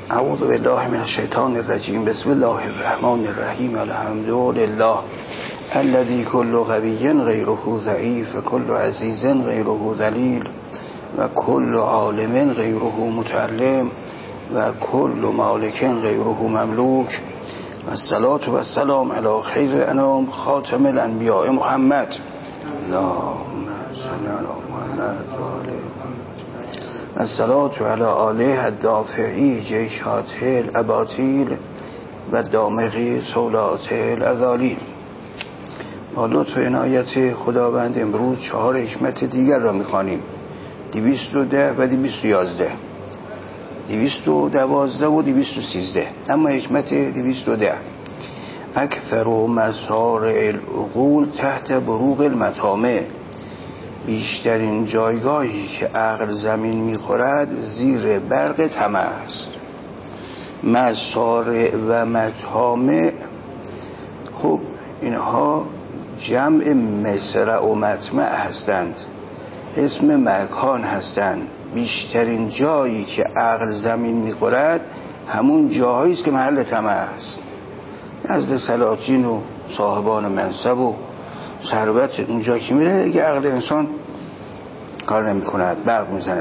اعوذ بالله من الشیطان الرجیم. بسم الله الرحمن الرحیم. الحمد لله الذي كل قوی غیره ضعیف و کل عزیز غیره ذلیل و کل عالم غیره متعلم و کل مالک غیره مملوک و الصلاة و السلام علی خیر انام خاتم الانبیاء محمد. اللهم صل علی محمد و آل الصلاة علی آله الدافعی جیشات الاباطیل و دامغی سولات الاذالیل. با لطف عنایت خداوند امروز 4 حکمت دیگر را می‌خوانیم. 210 و 211 212 و 213. اما حکمت 210: اکثر مسارع العقول تحت بروق المطامع. بیشترین جایگاهی که عقل زمین میخورد زیر برق طمع است. مسارع و مطامع، خب اینها جمع مسرع و مطمع هستند، اسم مکان هستند. بیشترین جایی که عقل زمین میخورد همون جاهایی است که محل طمع است. نزد سلاطین و صاحبان منصب و ثروت اونجا که میره دیگه عقل انسان کار نمی کند، برق میزند.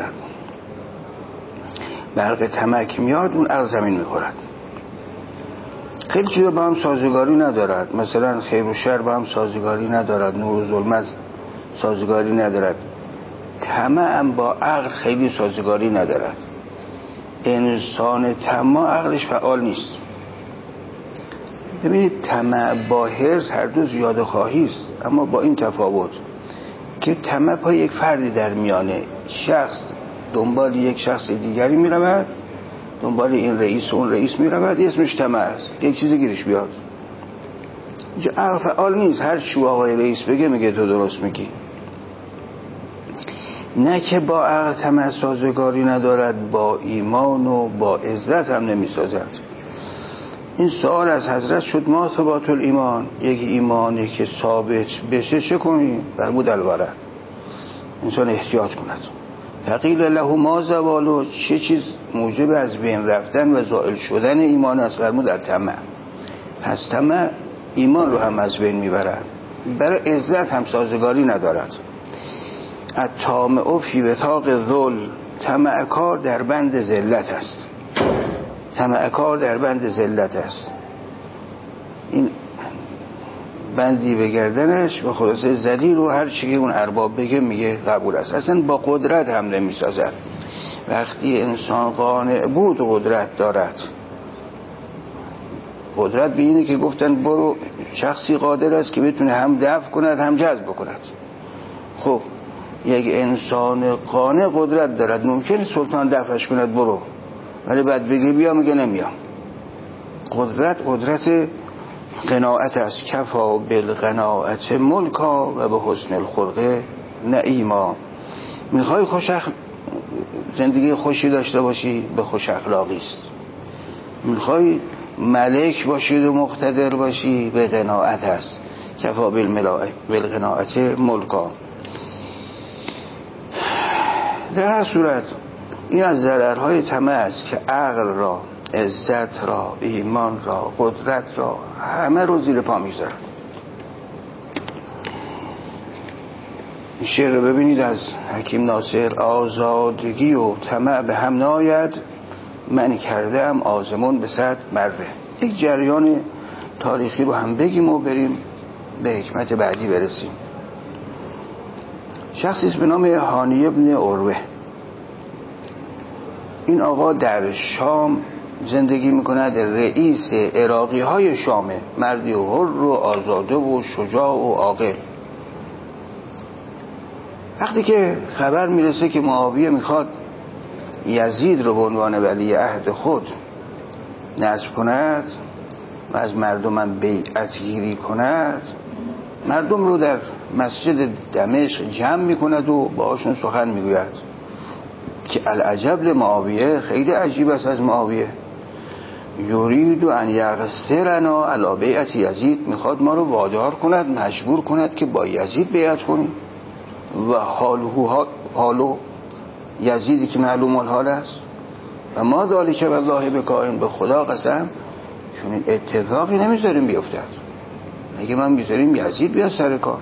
برق طمع که میاد اون عقل زمین میخورد. خیلی چیزا با هم سازگاری ندارد. مثلا خیر و شر با هم سازگاری ندارد، نور و ظلمت سازگاری ندارد. طمع هم با عقل خیلی سازگاری ندارد. انسان طماع عقلش فعال نیست. ببینید طمع با حرص هر دو زیاده خواهی است، اما با این تفاوت که طمع پای یک فردی در میانه، شخص دنبال یک شخص دیگری میرود، دنبال این رئیس و اون رئیس میرود، اسمش طمع است، یک چیزی گیرش بیاد. اینجا عقل فعال نیست، هر چی آقای رئیس بگه میگه تو درست میگی. نه که با عقل طمع سازگاری ندارد، با ایمان و با عزت هم نمیسازد. این سوال از حضرت شد: ما ثبات الایمان؟ یک ایمانی که ثابت بشه چه کنیم؟ فرمود: الورع، انسان احتیاط کند. فقیل له ما زوالو؟ چه چیز موجب از بین رفتن و زائل شدن ایمان است؟ فرمود: الطمع. پس طمع ایمان رو هم از بین میبرد، برای عزت هم سازگاری ندارد. الطامع فی وثاق الذل، طمع کار در بند ذلت است. طمع کار در بند ذلت است. این بندی به گردنش و خلاصه ذلیل و هر چی که اون ارباب بگه میگه قبول است. اصلا با قدرت هم نمیسازد. وقتی انسان قانع بود قدرت دارد. قدرت به اینه که گفتن برو، شخصی قادر است که بتونه هم دفع کند هم جذب کند. خب یک انسان قانع قدرت دارد، ممکنه سلطان دفعش کند برو، ولی بعد بگه بیا میگه نمیام. قدرت قناعت است. کفا بالقناعت ملکا و به حسن الخلق نعیما. میخوای زندگی خوشی داشته باشی، به خوش اخلاقی است. میخوای ملک باشی و مقتدر باشی، به قناعت است. کفا بالقناعت ملکا. در هر صورت این از ضررهای طمع است که عقل را، عزت را، ایمان را، قدرت را، همه رو زیر پا میذارد. این شعر رو ببینید از حکیم ناصر: آزادگی و طمع به هم ناید، من کردم آزمون به 100 مروه. یک جریان تاریخی رو هم بگیم و بریم به حکمت بعدی برسیم. شخصی به نام هانی ابن عروه، این آقا در شام زندگی میکند، رئیس عراقی های شامه، مردی حر و آزاده و شجاع و عاقل. وقتی که خبر میرسه که معاویه میخواد یزید رو به عنوان ولی عهد خود نصب کند و از مردم بیعت گیری کند، مردم رو در مسجد دمشق جمع میکند و باهاشون سخن میگوید که العجب لمعاویه، خیلی عجیب است از معاویه. یرید ان یغسرنا علی بیعت یزید، میخواد ما رو وادار کند، مجبور کند که با یزید بیعت کنیم. و حالو یزیدی که معلوم الحال است. و ما ذالک والله بکائن، به خدا قسم چون این اتفاقی نمیذاریم بیفتد. اگه من میذاریم یزید بیاد سر کار.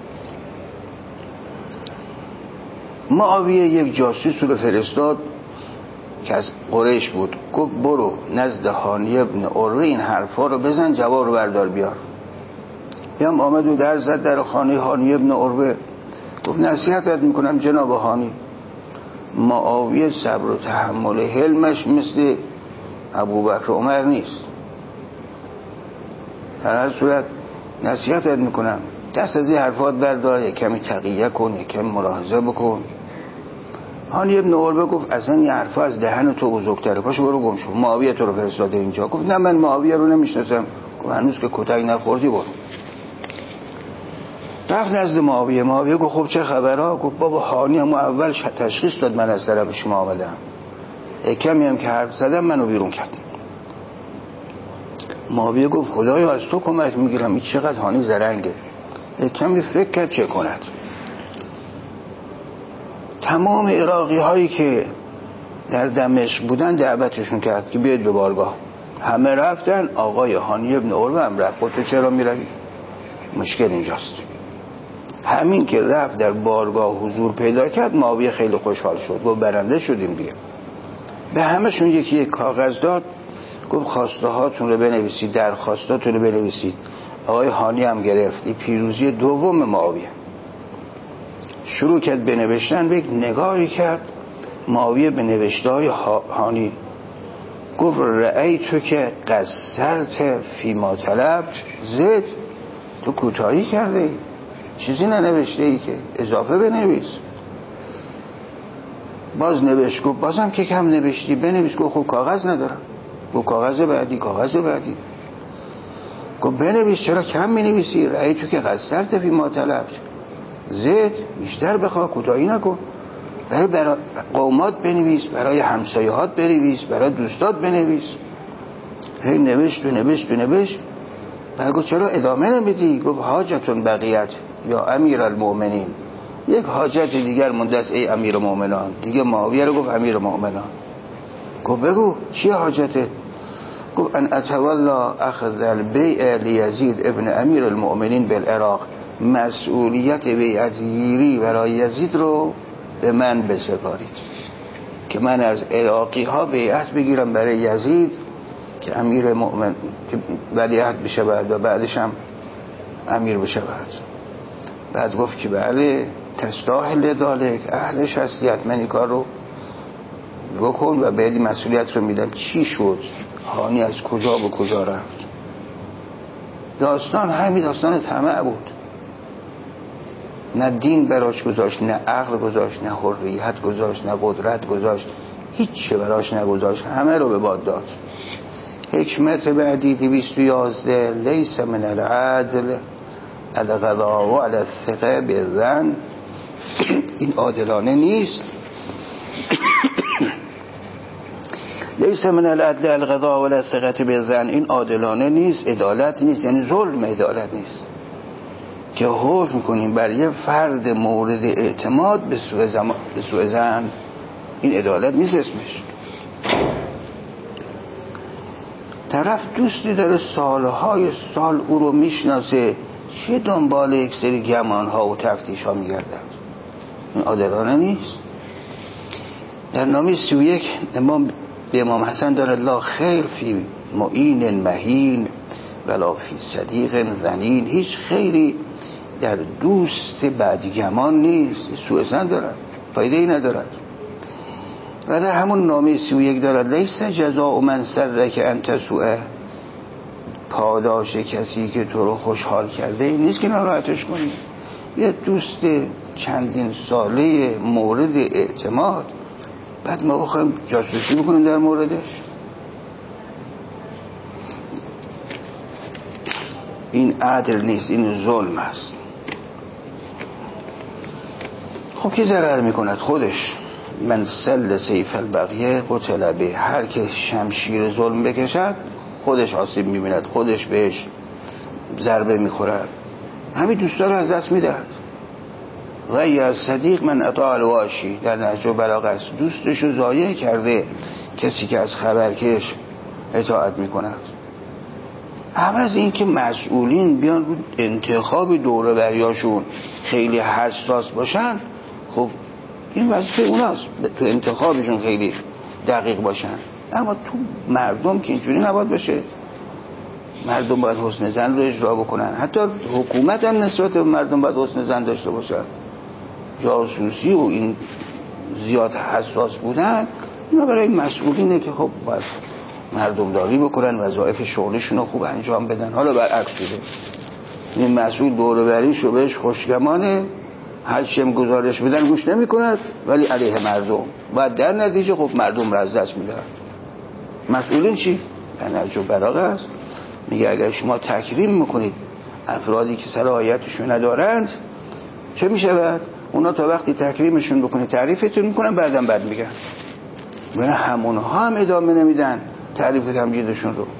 معاویه یک جاسوس رو فرستاد که از قریش بود، گفت برو نزد هانی ابن عروه این حرفا رو بزن، جواب رو بردار بیار. هم آمد و در زد در خانه هانی ابن عروه، گفت نصیحتت میکنم جناب هانی. معاویه صبر و تحمل حلمش مثل ابوبکر عمر نیست. در هر صورت نصیحتت میکنم دست از این حرفات بردار، یک کمی تقیه کن، یک کمی ملاحظه بکن. هانی ابن عروه گفت اصلا این حرفا از دهن تو بزرگتره، پاشو برو گم شو، معاویه تو رو فرستاده اینجا. گفت نه من معاویه رو نمیشناسم. گفت هنوز که کتک نخوردی برو. رفت نزد معاویه. معاویه گفت خب چه خبرها؟ گفت بابا هانی هم اول تشخیص داد من از طرف شما آمدم، کمی هم که حرف زدم منو بیرون کرد. معاویه گفت خدایا از تو کمک میگیرم، این چقدر هانی زرنگه. کمی فکر کرد چه کند. تمام عراقی هایی که در دمشق بودن دعوتشون کرد که بیاید به بارگاه. همه رفتن، آقای هانی ابن عروه هم رفت. تو چرا میروی؟ مشکل اینجاست. همین که رفت در بارگاه حضور پیدا کرد، معاویه خیلی خوشحال شد، گفت برنده شدیم دیگه. به همشون یک کاغذ داد، گفت خواسته هاتون رو بنویسید، درخواستاتون رو بنویسید. آقای هانی هم گرفت. این پیروزی دوم معاویه. شروع کرد به نوشتن، به یک نگاهی کرد معاویه به نوشته های هانی، گفت رأیتو که قصرت فی ما طلبت زد، تو کوتاهی کرده، چیزی ننوشته ای که اضافه بنویس. باز نوشت، گفت بازم که کم نوشتی، بنویس. گفت خب کاغذ ندارم. گفت کاغذ بعدی. گفت بنویس، چرا کم می‌نویسی؟ رأیتو که قصرت فی ما طلبت زد، بیشتر بخواه، کوتاهی نکن. برای قومات بنویس، برای همسایه‌هات بنویس، برای دوستات بنویس. هی نوشت. بعد گفت چرا ادامه نمیدی؟ گفت حاجتون بقیت یا امیر المؤمنین، یک حاجت دیگر مونده است ای امیر المؤمنان. دیگه معاویه رو گفت امیر المؤمنان. گفت بگو چی حاجته؟ گفت ان اتولا اخذ البیع لیزید ابن امیر المؤمنین بالعراق، مسئولیت بیعت گیری برای یزید رو به من بسپارید که من از عراقی ها بیعت بگیرم برای یزید که امیر مؤمن که ولیعهد بشه و بعدش هم امیر بشه. بعد گفت که بله تستاهل ذالک، اهلش هستی، حتما این کار رو بکن و بعدی مسئولیت رو میدم. چی شد؟ هانی از کجا به کجا رفت؟ داستان همین داستان طمع بود. نه دین براش گذاشت، نه عقل گذاشت، نه حریت گذاشت، نه قدرت گذاشت، هیچ براش نگذاشت، همه رو به باد داد. حکمت بعدی 211 لیس من العدل القضاء و علی الثقه بالظن، این عادلانه نیست. لیس من العدل القضاء و علی الثقه بالظن، این عادلانه نیست، عدالت نیست، یعنی ظلم، عدالت نیست که حکم کنیم بر یه فرد مورد اعتماد به سوء ظن. این عدالت نیست اسمش. طرف دوستی داره سالهای سال او رو میشناسه، چه دنبال یک سری گمانها و تفتیش ها میگردد؟ این عادلانه نیست. در نامه 31 به امام حسن داره الله خیر فی معین مهین ولا فی صدیق ظنین، هیچ خیری در دوست بدگمان نیست، سوء ظن دارد، فایده ای ندارد. و در همون نامه 31 دارد لیس جزاء من سرک انت سوءه، پاداش کسی که تو رو خوشحال کرده این نیست که ناراحتش کنی. یه دوست چندین ساله مورد اعتماد، بعد ما بخوایم جاسوسی بکنیم در موردش. این عدل نیست، این ظلم است. خب کی ضرر میکند؟ خودش. من سل سیف البغیه قتل به، هر که شمشیر ظلم بکشد خودش آسیب میبیند، خودش بهش ضربه میخورد، همین دوستا رو از دست میدهد. و یا صدیق من اطاع الواشی در نهج البلاغه است. دوستشو ضایع کرده کسی که از خبرکش اطاعت میکند. عوض این که مسئولین بیان رو انتخاب دوره بریاشون خیلی حساس باشن، خب این وظیفه اوناست تو انتخابشون خیلی دقیق باشن. اما تو مردم که اینجوری نباید باشه. مردم باید حسن ظن رو اجرا بکنن. حتی حکومت هم نسبت به مردم باید حسن ظن داشته باشه. جاسوسی و این زیاد حساس بودن اینا برای مسئولینه که خب باید مردم داری بکنن، وظایف شغلشون رو خوب انجام بدن. حالا برعکس شده، این مسئول دوره بریشو بهش خوشگمانه، هر چیم گزارش بدن گوش نمی کند ولی علیه مردم، بعد در نتیجه خب مردم را از دست میدن. مسئولین چی؟ نهج البلاغه است، میگه اگر شما تکریم میکنید افرادی که صلاحیتشون ندارند چه میشود؟ اونا تا وقتی تکریمشون بکنید تعریفتون میکنن، بعدم بد میگن. بنا همونها هم ادامه نمیدن تعریف تمجیدشون رو.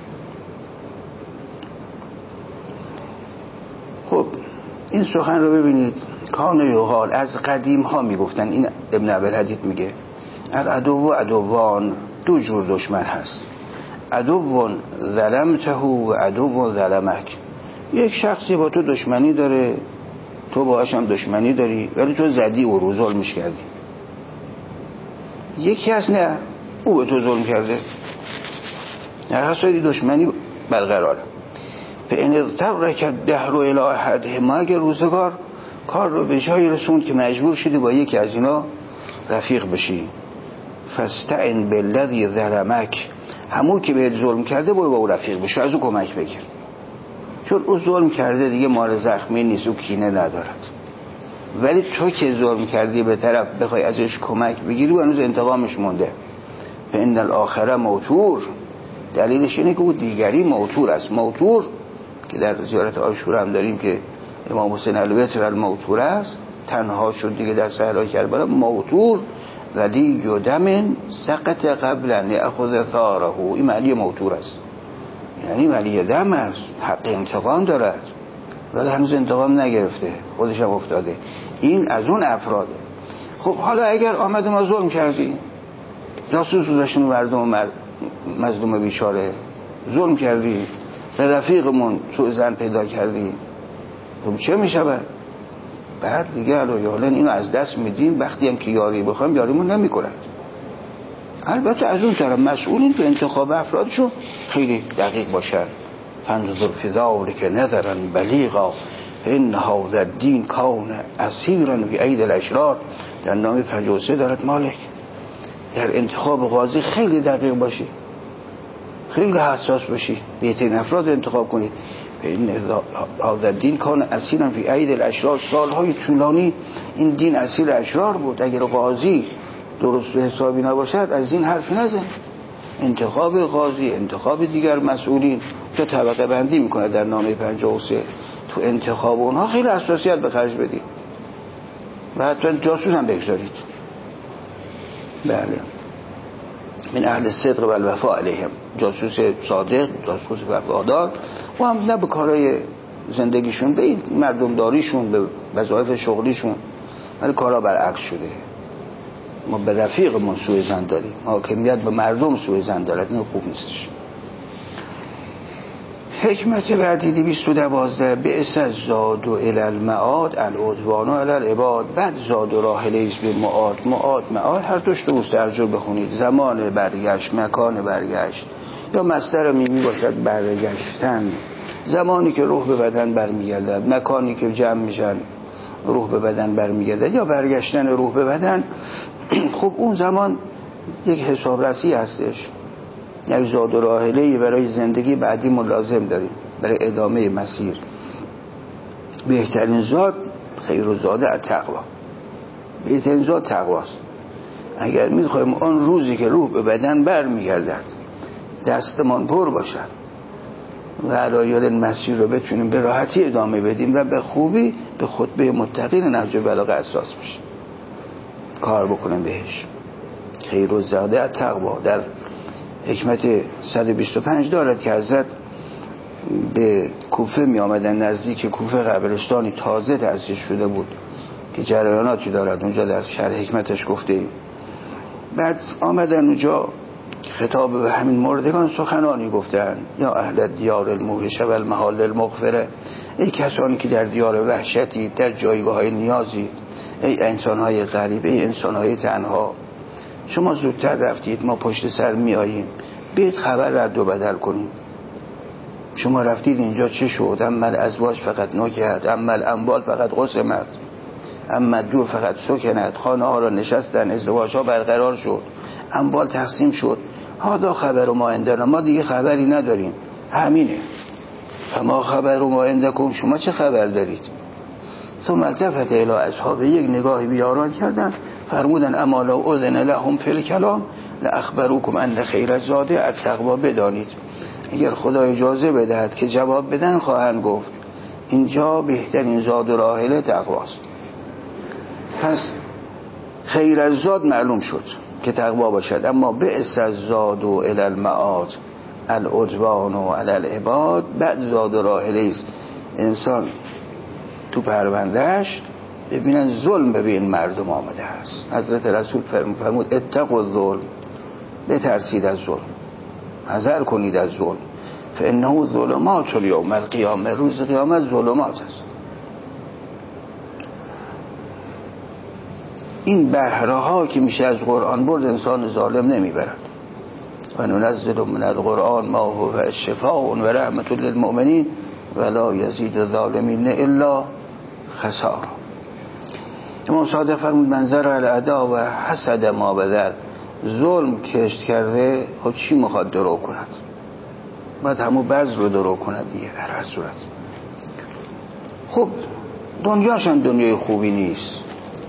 خب این سخن رو ببینید. کان یقال، از قدیم ها میگفتن، این ابن عبدالحدید میگه العدو و عدوان، دو جور دشمن هست، عدو ظلمته و عدو ظلمک. یک شخصی با تو دشمنی داره، تو باهاش هم دشمنی داری ولی تو زدی و رو ظلمش کردی. یکی هست نه، او به تو ظلم کرده، در حسادی دشمنی برقراره. فإن اضطرک الدهر الی احدهما، اگر روزگار کار رو به جایی رسوند که مجبور شدی با یکی از اینا رفیق بشی، فاستعن بالذی ظلمک، همون که بهت ظلم کرده برو با او رفیق بشو، از او کمک بگیر، چون او ظلم کرده دیگه مال زخمی نیست، او کینه ندارد. ولی تو که ظلم کردی به طرف بخوای ازش کمک بگیری و هنوز انتقامش مونده. فإن الآخر موتور، دلیلش اینه که او دیگری موتور است. موتور که در زیارت عاشورا هم داریم که امام حسین الوتر الموتور است، تنها شد دیگه در صحرای کربلا. موتور ولی یدم سقط قبلا یأخذ ثاره، این معنی موتور است، یعنی ولی دم است، حق انتقام دارد ولی هنوز انتقام نگرفته، خودش هم افتاده. این از اون افراده. خب حالا اگر آمد ما ظلم کردی، جاسوس داشتیم مردم مظلوم بیچاره، ظلم کردی، به رفیقمون سوء ظن پیدا کردی، خب چه میشود؟ بعد دیگه الان اینو از دست میدیم، وقتی هم که یاری بخوایم یاریمون نمیکنن. البته از اون طرف مسئولین تو انتخاب افرادشون خیلی دقیق باشن. فانظر فی ذلک نظرا بلیغا ان هذا الدین کان اسیرا فی اید الاشرار، در نام 53 دارد مالک. در انتخاب قاضی خیلی دقیق باشی، خیلی حساس باشی، بهترین افراد انتخاب کنید. این هذا الدین کان اسیرا فی اید الاشرار، سالهای طولانی این دین اسیر اشرار بود. اگر قاضی درست و حسابی نباشد از این حرفی نزن. انتخاب قاضی، انتخاب دیگر مسئولین تو طبقه بندی میکنه در نامه 53. تو انتخاب اونها خیلی حساسیت به خرج بدید و حتی جاسوس هم بگذارید. بله، من اهل صدق و الوفا علیهم، جاسوس صادق، جاسوس وفادار، و هم نه به کارهای زندگیشون، به مردم داریشون، به وظایف شغلیشون، ولی کارها برعکس شده. ما به رفیقمون سوء ظن داریم، حاکمیت به مردم سوء ظن دارد، این خوب نیستش. حکمت بعدی 212 بعث الزاد الی المعاد العدوان علی العباد. بعد زاد و راحله ایست به معاد هر دوش تو مسترجر بخونید، زمان برگشت، مکان برگشت، یا مصدر میمی باشد برگشتن، زمانی که روح به بدن برمیگردد، مکانی که جمع میشن روح به بدن برمیگردد، یا برگشتن روح به بدن. خب اون زمان یک حسابرسی هستش، یعنی زاد و راحله‌ای برای زندگی بعدی ملازم داریم برای ادامه مسیر. بهترین زاد خیر و زاده التقوا، بهترین زاد تقواست. اگر میخوایم آن روزی که روح به بدن برمیگردد دستمان پر باشد و علایال مسیر رو بتونیم به راحتی ادامه بدیم و به خوبی به خطبه متقین نهج البلاغه اساس بشیم، کار بکنیم بهش. خیر و زاده التقوا در حکمت 125 دارد که حضرت به کوفه می آمدن، نزدیک کوفه قبرستانی تازه تأسیس شده بود که جریاناتی دارد، اونجا در شرح حکمتش گفته ایم. بعد آمدن اونجا خطاب به همین مردگان سخنانی گفتن: یا اهل دیار الموحشه و المحال المغفره، ای کسانی که در دیار وحشتی، در جایگاه های نیازی، ای انسانهای غریب، ای انسانهای تنها، شما زودتر رفتید، ما پشت سر می آییم، بیاید خبر رد و بدل کنیم. شما رفتید اینجا چه شد؟ اما الازواج فقط نکهت، اما الاموال فقط قسمت، اما دور فقط سکنت. خانه ها را نشستن، ازدواج ها برقرار شد، اموال تقسیم شد. هذا خبر ما عندنا، ما دیگه خبری نداریم، همینه. اما خبر ما عندکم، شما چه خبر دارید؟ ثم التفت الی اصحابه، یک نگاهی بیاران کردن، فرمودن: اما لو اذن لهم فی الکلام لاخبروکم ان خیر الزاد التقوا، بدانید اگر خدا اجازه بدهد که جواب بدن خواهند گفت اینجا بهترین زاد و راحله تقواست. پس خیر الزاد معلوم شد که تقوا باشد، اما بئس الزاد و الی المعاد العدوان و علی العباد، بعد زاد و راحله است انسان تو پروندهش ببینن ظلم به این مردم آمده است. حضرت رسول فرمود: اتقوا الظلم، بترسید از ظلم، حذر کنید از ظلم، فانه ظلمات الیوم القیامه، روز قیامت ظلمات است. این بهره ها که میشه از قرآن برد انسان ظالم نمیبرد. و ننزل من القرآن ما هو شفاء و رحمت للمؤمنین ولا یزید الظالمین الا خسارا. امام صادق فرمود: منظر الاعداء و حسد ما بذر، ظلم کشت کرده، خب چی میخواد درو کند؟ باید همون بذر رو درو کند دیگه. در هر صورت خب دنیاش هم دنیای خوبی نیست.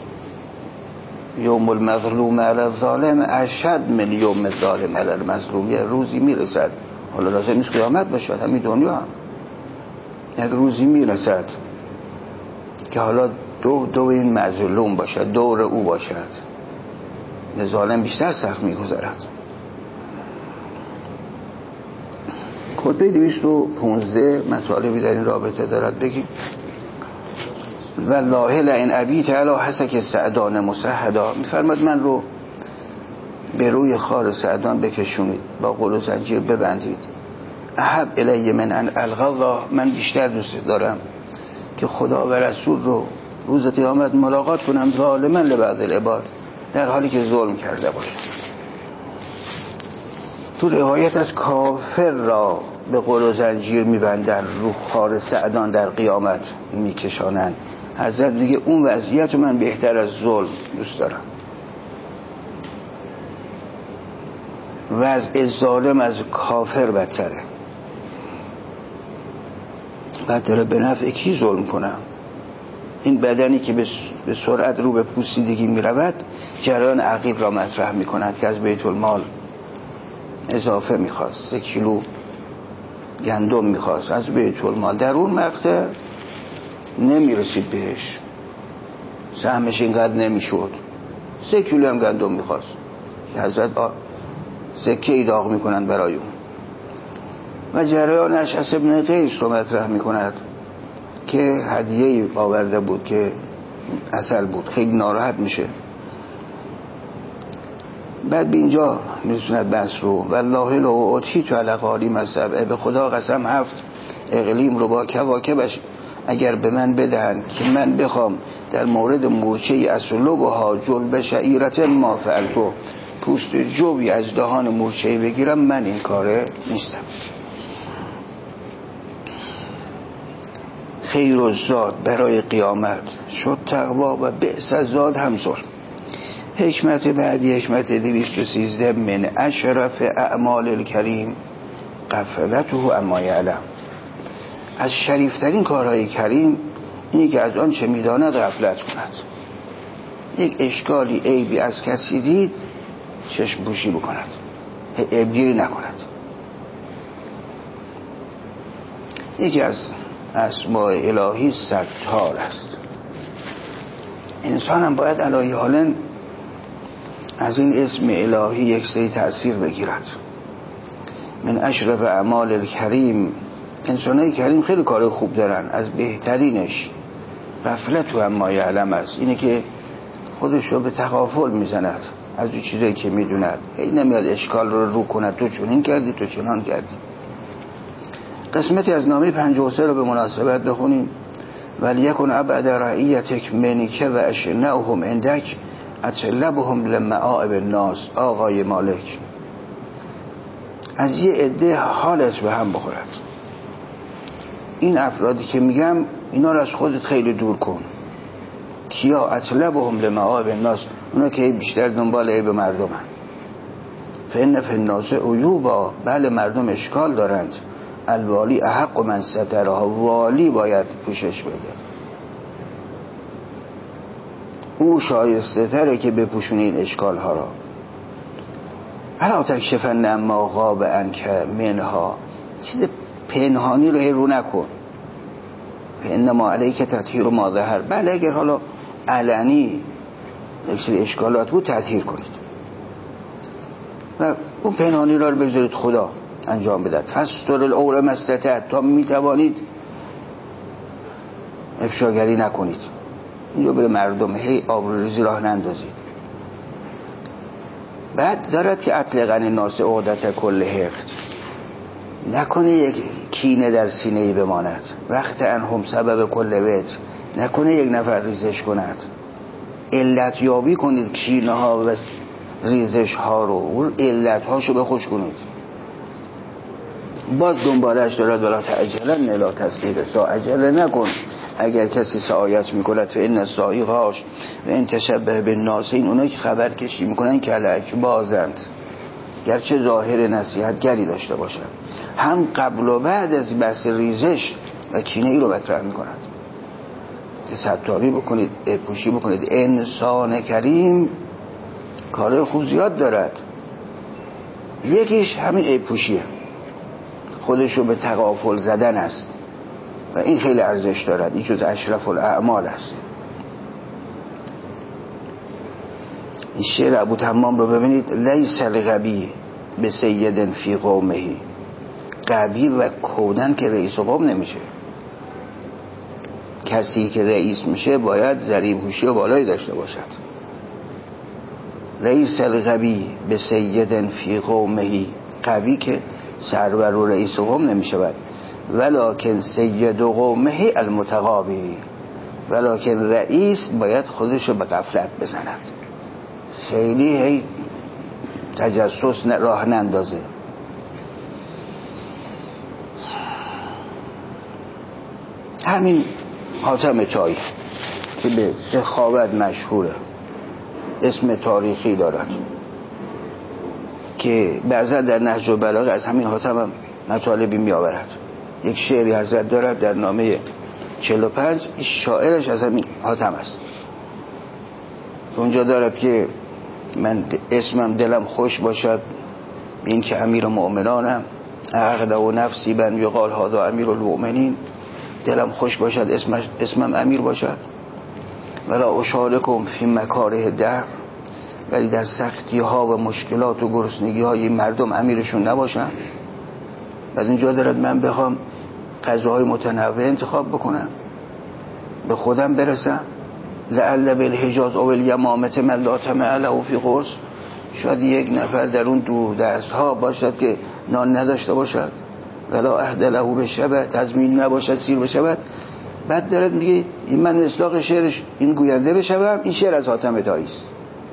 یوم المظلوم علی الظالم اشد من یوم الظالم علی المظلوم، یه روزی میرسد، حالا لازم نیست قیامت باشد، همین دنیا هم یک روزی میرسد که حالا دو این مظلوم باشد، دور او باشد، ظالم بیشتر سخت میگذرد. خطبه 215 مطالبی در این رابطه دارد بگیم. والله لئن ابیت علی حسک سعدان مسهدا، میفرماد من رو به روی خار سعدان بکشونید، با قل و زنجیر ببندید. احب الی من ان القی الله، من بیشتر دوست دارم که خدا و رسول رو روز قیامت ملاقات کنم ظالما لبعض العباد، در حالی که ظلم کرده باشم. تو روایت از کافر را به قل و زنجیر میبندن، رو خار سعدان در قیامت میکشانن. حضرت دیگه اون وضعیت من بهتر از ظلم دوست دارم. وضع ظالم از کافر بدتره. بعد داره به نفع کی ظلم کنم؟ این بدنی که به سرعت رو به پوسیدگی میرود جریان عقیب را مطرح میکند که از بیت المال اضافه میخواست، 3 کیلو گندم میخواست از بیت المال، در اون مقطع نمیرسید بهش، سهمش اینقدر نمیشد، 3 کیلو هم گندم میخواست که حضرت سکه ای داغ میکنن برای اون. و جریان اشعث ابن قیس رو مطرح میکند که هدیه‌ای آورده بود که عسل بود، خیلی ناراحت میشه. بعد به اینجا میرسوند بحث رو: والله لو اوتیت علی قالیم السبع، به خدا قسم 7 اقلیم رو با کواکبش اگر به من بدهن که من بخوام در مورد مورچه اسلوبها جلب شعیرت ما فعلتو، پوست جوی از دهان مورچه بگیرم، من این کاره نیستم. خیر الزاد برای قیامت شد تقوا و بئس الزاد هم ظلم. حکمت بعدی، حکمت 213: من اشرف اعمال الکریم غفلته اما یعلم، از شریفترین کارهای کریم اینی که از آن چه میداند غفلت کند. یک اشکالی، عیبی از کسی دید چشم پوشی بکند، عیبگیری نکند. یکی از اسماء الهی ستار است. انسان هم باید علی حالن از این اسم الهی یک سری تأثیر بگیرد. من اشرف اعمال الکریم، انسانای کریم خیلی کار خوب دارن، از بهترینش غفلت و اما یعلم است، اینه که خودش رو به تغافل میزند از اون چیزایی که میدوند. این نمیاد اشکال رو کند تو چنین کردی تو چنان کردی. قسمتی از نامه 53 رو به مناسبت بخونیم. ولیکن ابعد رعیتک منیک و اشنعهم عندک اطلبهم لمعائب الناس. آقای مالک، از یه عده حالت به هم بخورد. این افرادی که میگم اینا رو از خودت خیلی دور کن. کیا؟ اطلبهم لمعائب الناس، اونا که بیشتر دنبال عیب مردم هم. فإن فی الناس عیوبا، بله مردم اشکال دارند. الوالی احق من سترها، والی باید پوشش بده. او شایسته تره که بپوشونی این اشکال ها را. الا تکشفن اما غاب عنک منها، چیز پنهانی رو نکن. انما علیک تطهیر ما ظهر، بله اگر حالا علنی اکثر اشکالات بود تطهیر کنید و اون پنهانی را بذارید خدا انجام بدهد. فستر العور ما استطعت، تا میتوانید افشاگری نکنید. اینجا بره مردم هی آبروریزی راه نندازید. بعد دارد که اطلقن الناس عقدة کل حقد، نکنه یک کینه در سینه‌ای بماند. وقت انهم سبب کل وجه، نکنه یک نفر ریزش کند. علت یابی کنید کینه ها و ریزش ها رو، اون علت هاشو بخوش کنید. باز دنبالش دارد ولا تعجلن الی تصدیق سا، عجله نکن اگر کسی سعایت میکند. فإن سایغاش و ان تشبه بالناس، این اونایی که خبر کشی میکنن کلک بازند، گرچه ظاهر نصیحتگری داشته باشند، هم قبل و بعد از بحث ریزش و کینه ای رو مطرح میکنند. ستاری بکنید، پوشی بکنید. انسان کریم کار خوب زیاد دارد، یکیش همین عیب پوشیه، خودشو به تغافل زدن است و این خیلی ارزش دارد. این جز اشرف الاعمال است. این شعر ابو تمام رو ببینید. لیس الغبی به سید فی قومه، غبی و کودن که رئیس قوم نمیشه. کسی که رئیس میشه باید ذریع هوشی و بالایی داشته باشد. لیس الغبی به سید فی قومه، غبی که سرور و رئیس قوم نمیشود. ولکن سید قومه المتغابی، ولکن رئیس باید خودشو به غفلت بزند، خیلی هی تجسس راه نندازه. همین حاتم طایی که به سخاوت مشهوره، اسم تاریخی دارد که بعضا در نهج البلاغه از همین حاتم هم مطالبی می آورد. یک شعری حضرت دارد در نامه 45، شاعرش از همین حاتم است. اونجا دارد که من اسمم دلم خوش باشد این که امیر المؤمنانم، عقل و نفسی بن یقال هذا امیر المؤمنین، دلم خوش باشد اسمم امیر باشد. ولا اشارکم فی مکاره در، ولی در سختی ها و مشکلات و گرسنگی های مردم امیرشون نباشم. بعد اینجا دارد من بخوام غذاهای متنوع انتخاب بکنم، به خودم برسم. لعل بالحجاز او الیمامه من لا طمع له فی قرص، شاید یک نفر در اون دور دست ها باشد که نان نداشته باشد. ولا عهد له بشبه، تضمین نباشد سیر بشود. بعد دارد میگه این من اصلاح شعرش این گوینده بشوم. این شعر از حاتم طایی است.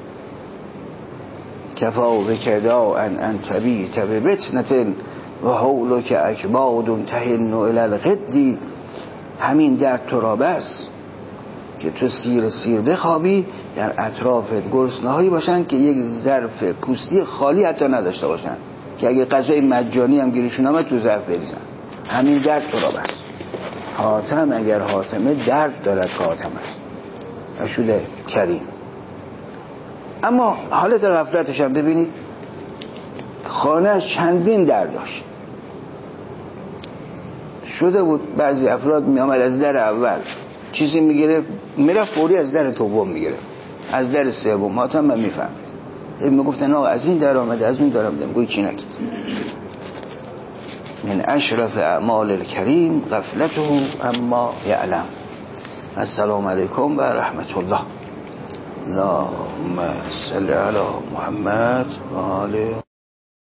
کفا بکدا ان تبیت ببطنة و حولک اکباد تهن الی الغد، همین درد تو را بس که تو سیر بخوابی در اطرافت گرسنه هایی باشن که یک ظرف پوستی خالی حتی نداشته باشن، که اگه غذای مجانی هم گیرشون آمد تو ظرف بریزن. همین درد تو را بس. حاتم اگر حاتمه درد دارد که حاتم است و شده کریم. اما حالت غفلتش هم ببینید، خانه چندین در داشت شده بود. بعضی افراد می آمد از در اول چیزی میگیره میرفت فوری از در دوم میگیره، از در سوم. حاتم من میفهم میگفتن آقا از این در آمده از اون در آمده. میگوی چی نکید. من اشرف اعمال الکریم غفلته اما یعلم. السلام علیکم و رحمت الله. اللهم صل علی محمد و آله